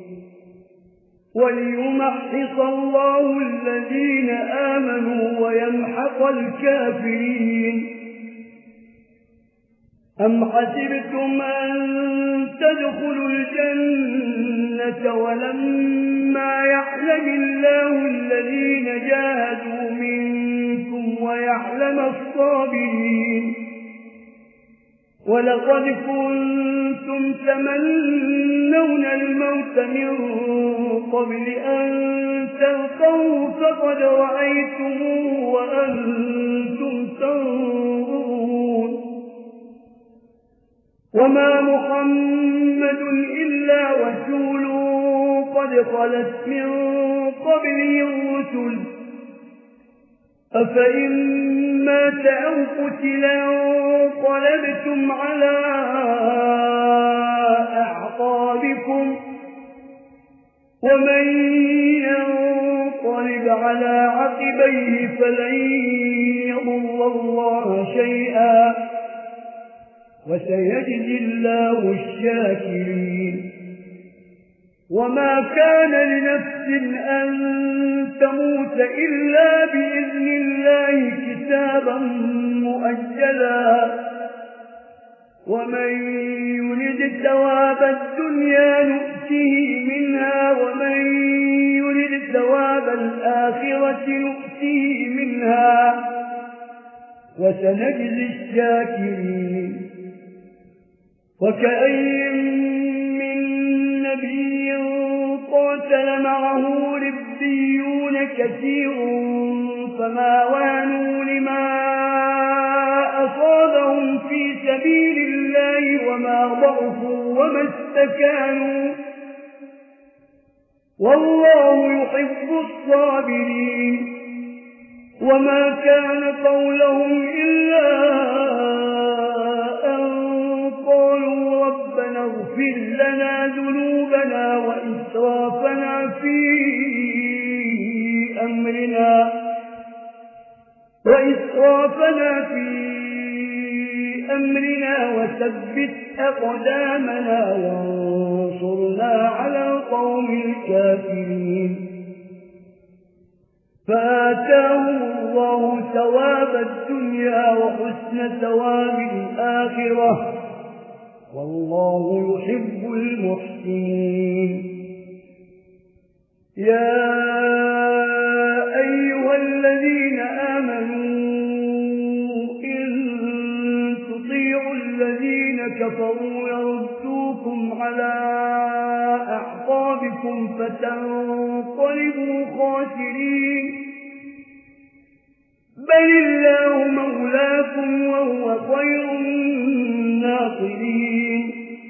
وليمحص الله الذين آمنوا ويمحق الكافرين أم حسبتم أن تدخلوا الجنة ولما يعلم الله الذين جاهدوا منكم ويعلم الصابرين ولقد كنتم تمنون الموت من قبل أن تلقوه فقد رأيتموه وأنتم تنظرون وما محمد إلا رسول قد خلت من قبله الرسل أفإن مات أو قتل انقلبتم على أعقابكم ومن ينقلب على عقبيه فلن يضر الله شيئا وسيجزي الله الشاكرين وما كان لنفس أن تموت إلا بإذن الله كتابا مؤجلا ومن يرد ثواب الدنيا نؤته منها ومن يرد ثواب الآخرة نؤته منها وسنجزي الشاكرين وكأين من نبي قاتل معه ربيون كثير فما وهنوا لما أصابهم في سبيل الله وما ضعفوا وما استكانوا والله يحب الصابرين وما كان قولهم إلا أن قالوا ربنا اغفر لنا ذنوبنا وإسرافنا في أمرنا وثبت أقدامنا وانصرنا على القوم الكافرين فآتاهم الله ثواب الدنيا وحسن ثواب الآخرة والله يحب المحسنين يا أيها الذين آمنوا إن تطيعوا الذين كفروا يردوكم على أعقابكم فتنقلبوا خاسرين بل الله مولاكم وهو خير الناصرين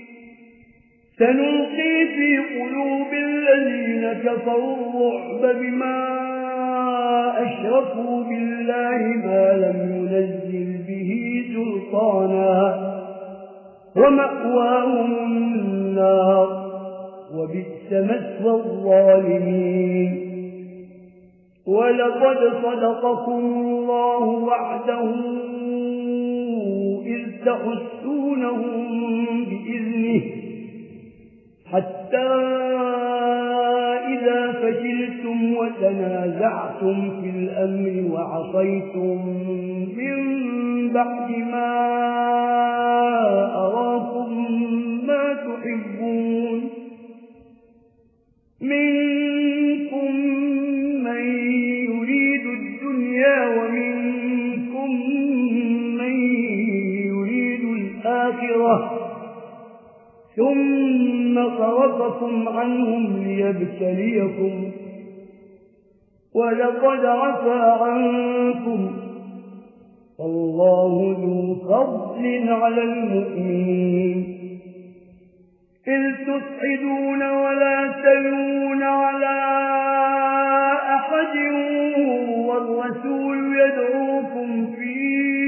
سنلقي في قلوب الذين كفروا الرعب بما أشركوا بالله ما لم ينزل به سلطانا ومأواهم النار وبئس مثوى الظالمين ولقد صدقكم الله وعده إذ تحسونهم بإذنه حتى إذا فشلتم وتنازعتم في الأمر وعصيتم من بعد ما أراكم ما تحبون منكم من يريد الدنيا ومنكم من يريد الآخرة ثم صرفكم عنهم ليبتليكم ولقد عفا عنكم والله ذو فضل على المؤمنين إذ تصعدون ولا تلون على أحد والرسول يدعوكم في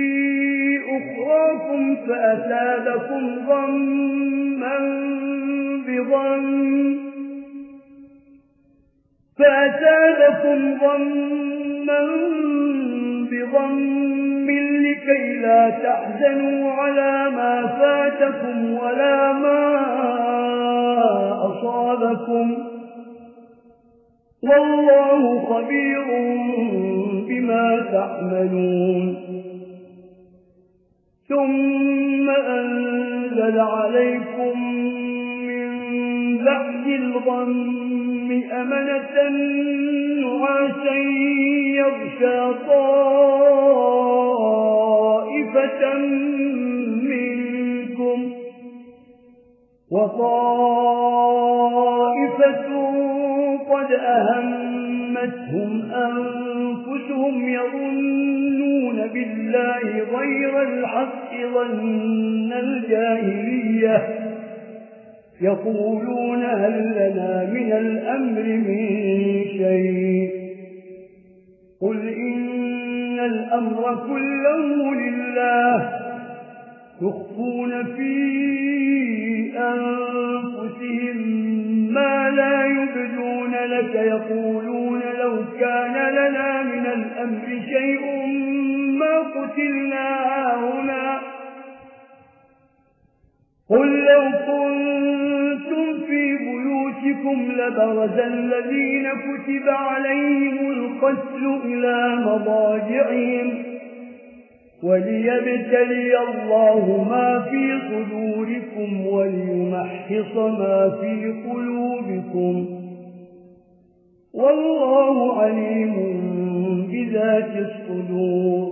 أخراكم فأثابكم ضما بضم لكي لا تحزنوا على ما فاتكم ولا ما أصابكم والله خبير بما تعملون ثم ينزل عليكم من بعد الغم أمنة نعاسا يغشى طائفة منكم وطائفة قد أهمتهم أنفسهم يظنون بالله غير الحق ظن الجاهلية يقولون هل لنا من الأمر من شيء قل إن الأمر كله لله يخفون في أنفسهم ما لا يبدون لك يقولون لو كان لنا من الأمر شيء ما قتلنا هاهنا قل لو كنتم في بيوتكم لبرز الذين كتب عليهم القتل إلى مضاجعهم وليبتلي الله ما في صدوركم وليمحص ما في قلوبكم والله عليم بذات الصدور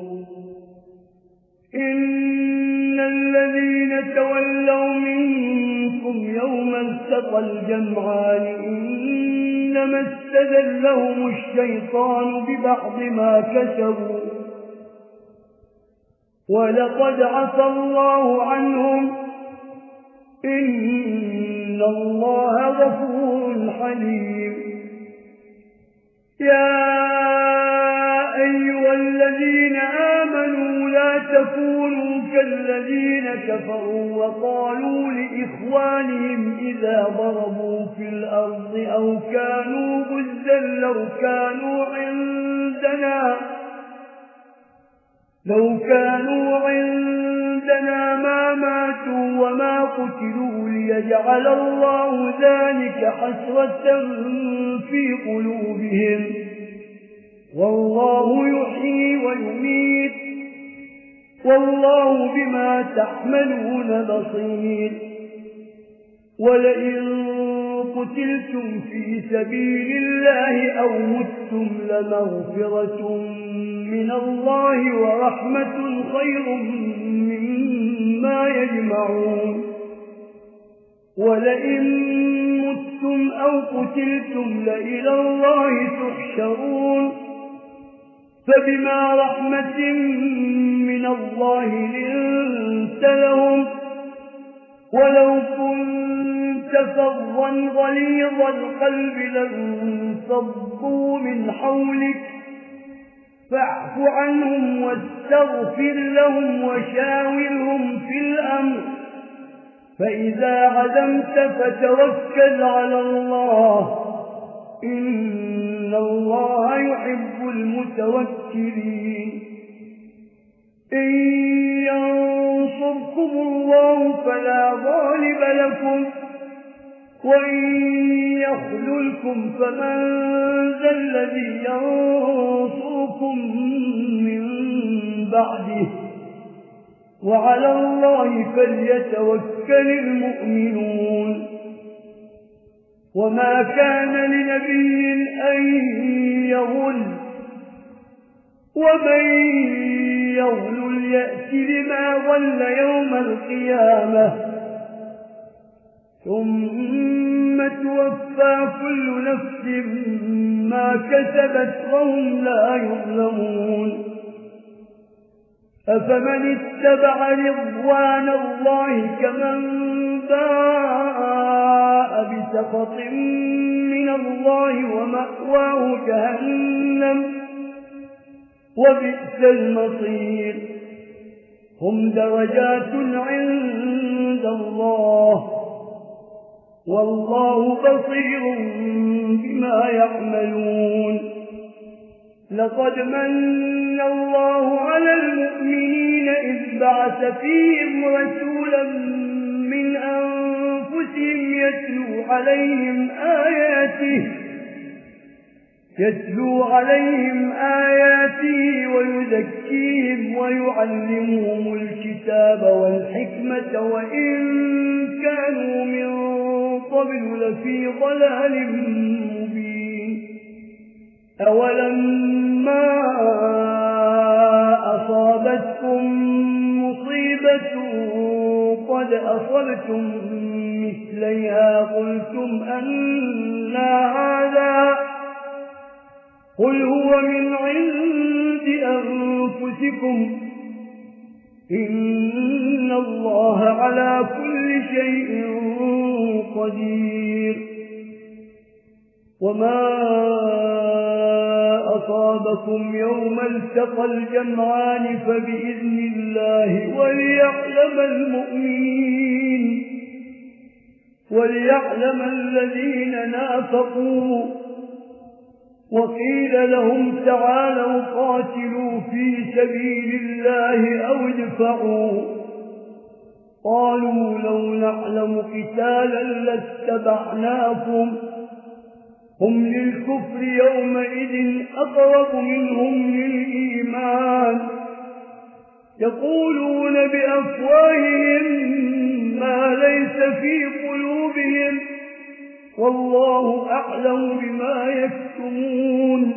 إن الذين تولوا منكم يوم التقى الجمعان إنما استزلهم الشيطان ببعض ما كسبوا ولقد عفى الله عنهم إن الله غفور حليم يا أيها الذين آمنوا لا تكونوا كالذين كفروا وقالوا لإخوانهم إذا ضربوا في الأرض أو كانوا غزا لو كانوا عندنا ما ماتوا وما قتلوا ليجعل الله ذلك حسرة في قلوبهم والله يحيي ويميت والله بما تعملون بصير ولئن قتلتم في سبيل الله أو متم لمغفرة من الله ورحمة خير مما يجمعون ولئن متم أو قتلتم لإلى الله تحشرون فبما رحمة من الله لنت لهم ولو كنت فظا غليظ القلب لانفضوا من حولك فاعف عنهم واستغفر لهم وشاورهم في الأمر فإذا عزمت فتوكل على الله إن الله يحب المتوكلين إن ينصركم الله فلا غالب لكم وإن يخذلكم فمن ذا الذي ينصركم من بعده وعلى الله فليتوكل المؤمنون وما كان لنبي أن يغل ومن يغل يأتي بما غل يوم القيامة ثم توفى كل نفس ما كسبت وهم لا يظلمون أفمن اتبع رضوان الله كمن باء بسخط من الله ومأواه جهنم وبئس المصير هم درجات عند الله والله بصير بما يعملون لقد من الله على المؤمنين إذ بعث فيهم رسولا من أنفسهم يتلو عليهم آياته ويزكيهم ويعلمهم الكتاب والحكمة وإن كانوا من قبل لفي ضلال مبين أولما أصابتكم مصيبة قد أصبتم مثليها قلتم أنى هذا قل هو من عند أنفسكم إن الله على كل شيء قدير وما أصابكم يوم التقى الجمعان فبإذن الله وليعلم الذين نافقوا وقيل لهم تعالوا قاتلوا في سبيل الله أو ادفعوا قالوا لو نعلم قتالا لاتبعناكم هم للكفر يومئذ أقرب منهم للإيمان يقولون بأفواههم ما ليس في قلوبهم والله أعلم بما يكتمون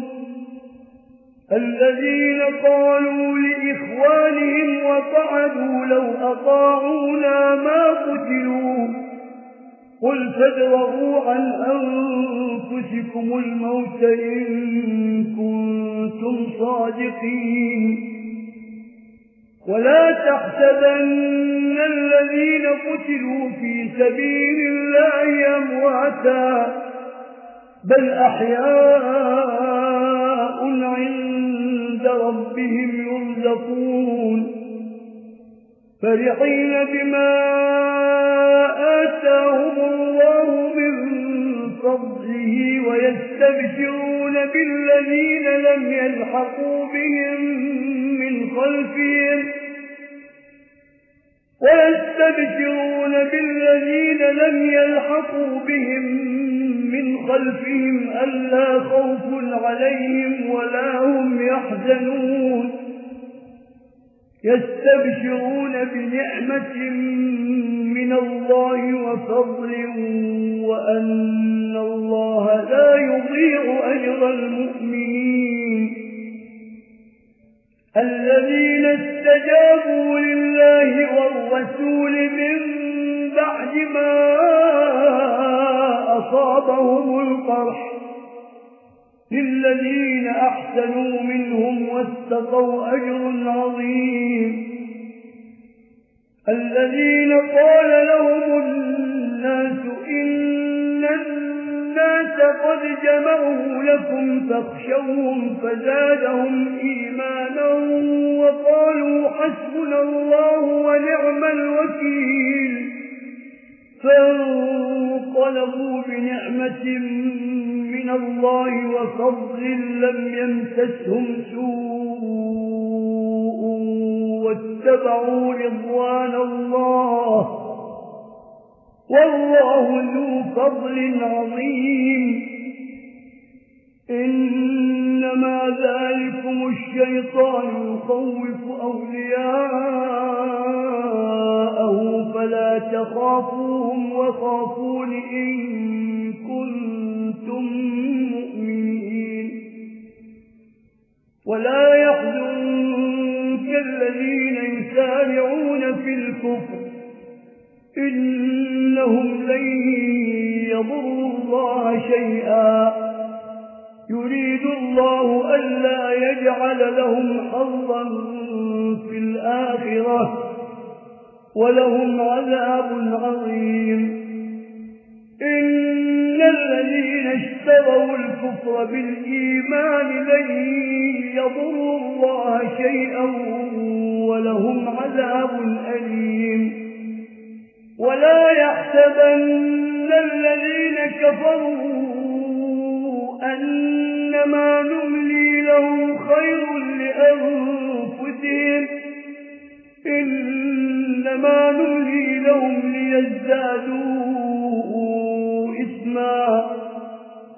الذين قالوا لإخوانهم وقعدوا لو أطاعونا ما قتلوا قل فادرءوا عن أنفسكم الموت إن كنتم صادقين ولا تحسبن الذين قتلوا في سبيل الله أمواتا بل أحياء عند ربهم يرزقون فرحين بما آتاهم الله من فضله ويستبشرون بالذين لم يلحقوا بهم من خلفهم ألا خوف عليهم ولا هم يحزنون يستبشرون بنعمة من الله وفضل وأن الله لا يضيع أجر المؤمنين الذين استجابوا لله والرسول من بعد ما أصابهم القرح للذين أحسنوا منهم واتقوا أجر عظيم الذين قال لهم الناس إن الناس قد جمعوا لكم فاخشوهم فزادهم إيمانا وقالوا حسبنا الله ونعم الوكيل فانقلبوا بنعمة من الله وفضل لم يمسسهم سوء واتبعوا رضوان الله والله ذو فضل عظيم إنما ذلكم الشيطان يخوف أولياءه فلا تخافوهم وخافون إن كنتم مؤمنين ولا يحزنك الذين يسارعون في الكفر إنهم لن يضروا الله شيئا يريد الله ألا يجعل لهم حظا في الآخرة ولهم عذاب عظيم إن الذين اشتروا الكفر بالإيمان لن يضروا الله شيئا ولهم عذاب أليم ولا يحسبن الذين كفروا أنما نملي لهم خير لأنفسهم إنما نملي لهم ليزدادوا إثما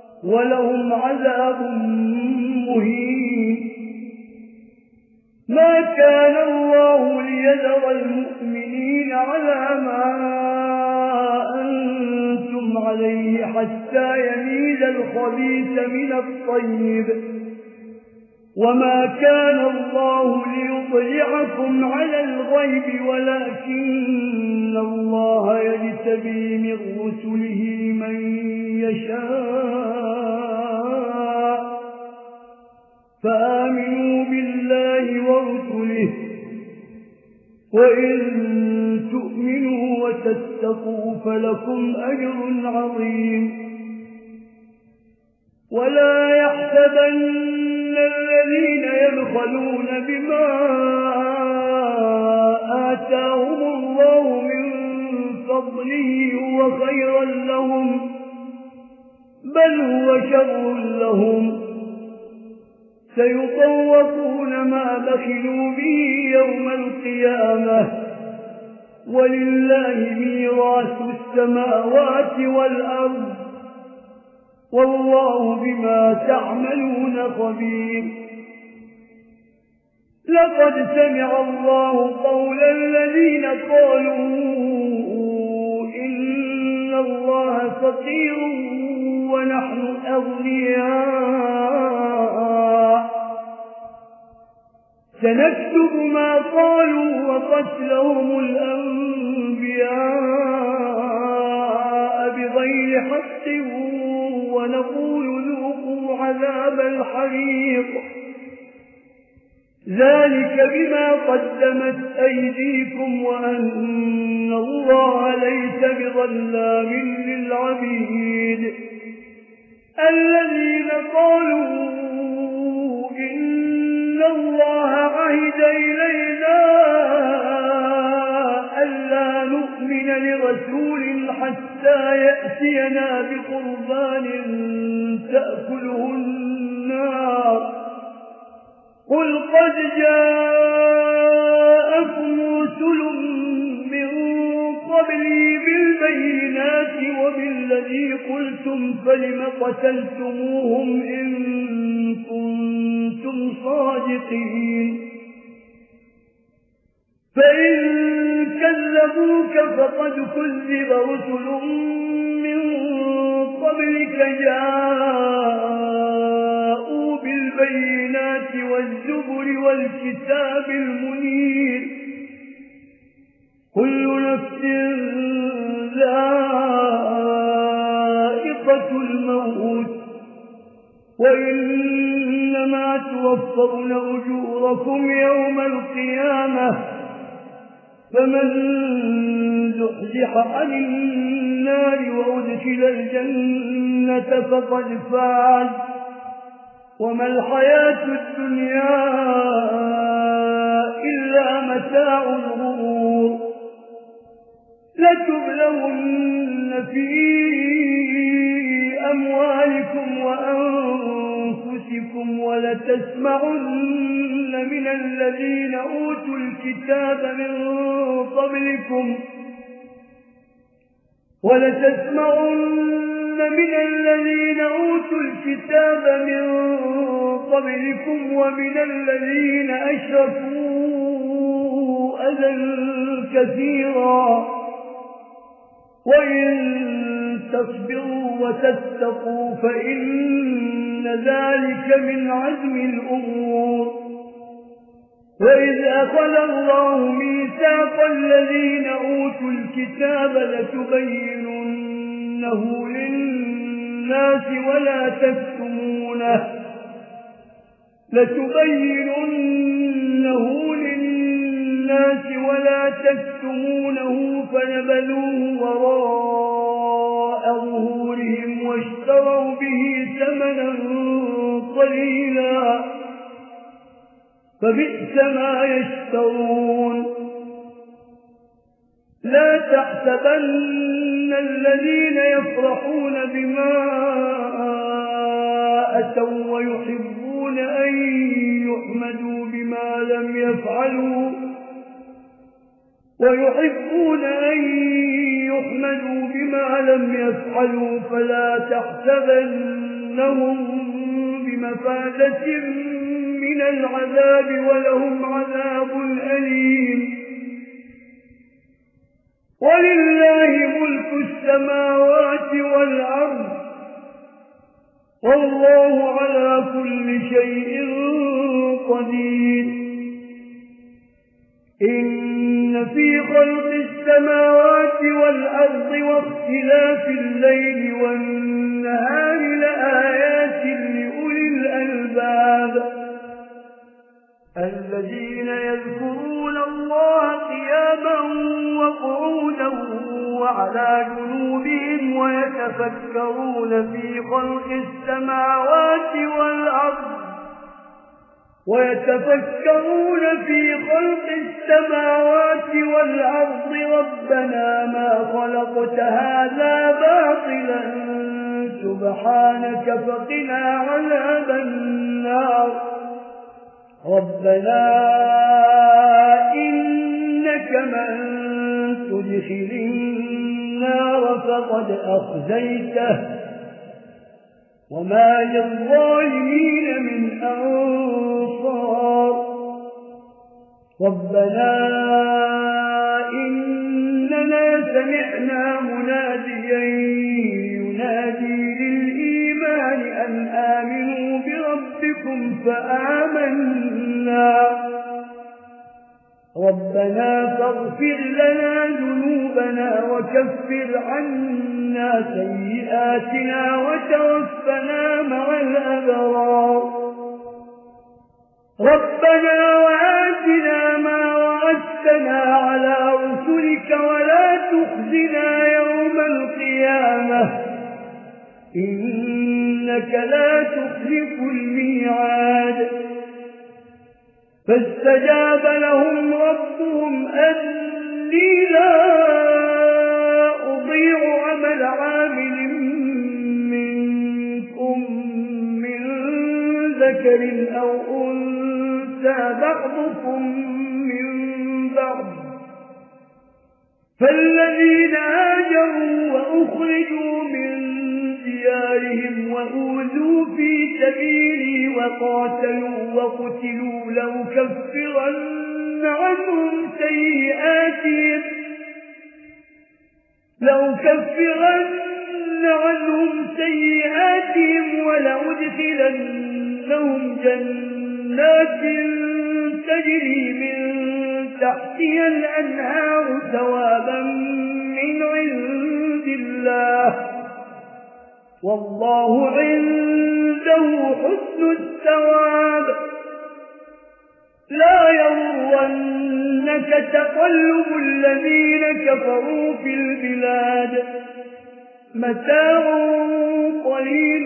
ولهم عذاب مهين ما ما كان الله ليذر المؤمنين على ما أنتم عليه حتى يميز الخبيث من الطيب وما كان الله ليطلعكم على الغيب ولكن الله يجتبي من رسله من يشاء فآمنوا بالله ورسله وإن تؤمنوا وتتقوا فلكم أجر عظيم ولا يحسبن الذين يبخلون بما آتاهم الله من فضله هو خيرا لهم بل هو شر لهم سيطوقون ما بخلوا به يوم القيامة ولله ميراث السماوات والأرض والله بما تعملون خبير لقد سمع الله قول الذين قالوا إن الله فقير ونحن أغنياء سنكتب ما قالوا وقتلهم الأنبياء بغير حق ونقول ذوقوا عذاب الحريق ذلك بما قدمت أيديكم وأن الله ليس بظلام للعبيد الذين قالوا إن الله عهد إلينا ألا نؤمن لرسول حتى يأتينا بقربان تأكله النار قل قد جاءكم رسل من قبلي بالبينات وبالذي قلتم فلم قتلتموهم إن كنتم صادقين فإن كذبوك فقد كذب رسل من قبلك جاءوا بالبينات والزبر والكتاب المنير كل نفس ذائقة الموت وإنما توفون أجوركم يوم القيامة فمن زحزح عن النار وأدخل الجنة فقد فاز وما الحياة الدنيا إلا متاع الغرور لتبلون في أموالكم وأنفسكم ولتسمعن من الذين أوتوا الكتاب من قبلكم ومن الذين أشركوا أذى كثيرا وإن تصبروا وتتقوا فإن ذلك من عزم الأمور وإذ أخذ الله ميثاق الذين أوتوا الكتاب لتبيننه للناس ولا تكتمونه فنبذوه وراء ظهورهم واشتروا به ثمنا قليلا فبئس ما يشترون لا تحسبن الذين يفرحون بما أتوا ويحبون أن يحمدوا بما لم يفعلوا فلا تحسبنهم بمفازة من العذاب ولهم عذاب أليم. ولله ملك السماوات والأرض والله على كل شيء قدير. إن في خلق السماوات والأرض واختلاف الليل والنهار لآيات لأولي الألباب الذين يذكرون الله قياما وقعودا وعلى جنوبهم ويتفكرون في خلق السماوات والأرض ربنا ما خلقت هذا باطلا سبحانك فقنا عذاب النار. ربنا إنك من تدخل النار فقد أخزيته وما للظالمين من أنصار. ربنا إننا سمعنا مناديا ينادي للإيمان أن آمنوا بربكم فآمنا. ربنا فاغفر لنا ذنوبنا وكفر عنا سيئاتنا وتوفنا مع الأبرار. ربنا وآتنا ما وعدتنا على رسلك ولا تخزنا يوم القيامة إنك لا تخلف الميعاد. فاستجاب لهم ربهم أني لا أضيع عمل عامل منكم من ذكر أو أنثى بعضكم من بعض. فالذين هاجروا وأخرجوا من ديارهم وأوذوا في سبيلي وقاتلوا وقتلوا لأكفرن عنهم سيئاتهم ولأدخلنهم جنات تجري من تحتها الأنهار ثوابا من عند الله والله عنده حسن الثواب. لا يغرنك تقلب الذين كفروا في البلاد متاع قليل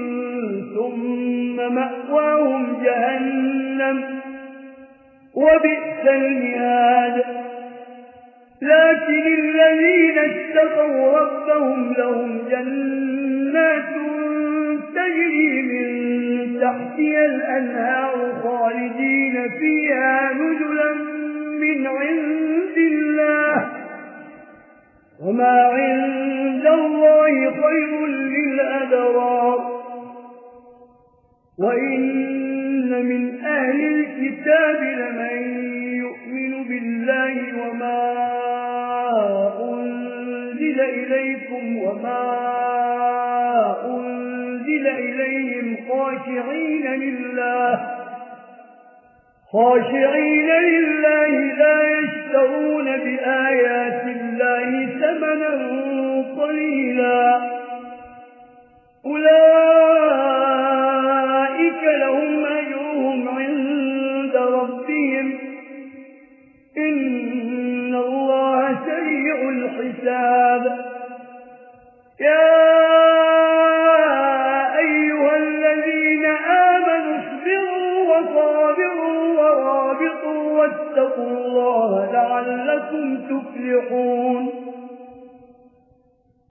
ثم مأواهم جهنم وبئس المهاد. لكن الذين اتقوا ربهم لهم جنات تجري من تحتها الأنهار خالدين فيها نزلا من عند الله وما عند الله خير للأبرار. وإن من أهل الكتاب لمن يؤمن بالله وما أنزل إليكم وما أنزل إليهم خاشعين لله لا يشترون بآيات الله ثمنا قليلا أولئك لهم أجرهم عند ربهم إن الله سريع الحساب. يا أيها الذين آمنوا اصبروا وصابروا ورابطوا واتقوا الله لعلكم تفلحون.